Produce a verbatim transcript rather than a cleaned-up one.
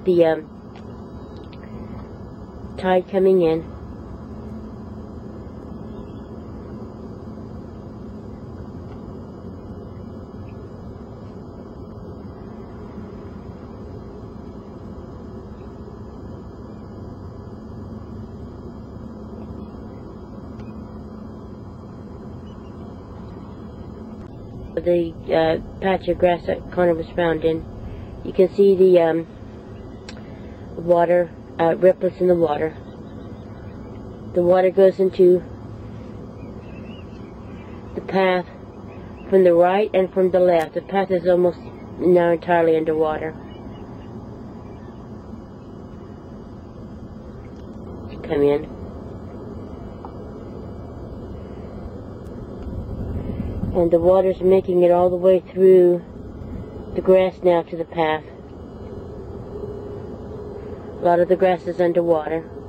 the um, tide coming in. The uh, patch of grass that Connor was found in, you can see the um, water, uh, ripples in the water. The water goes into the path from the right and from the left. The path is almost now entirely underwater. Come in. And the water's making it all the way through the grass now to the path. A lot of the grass is underwater.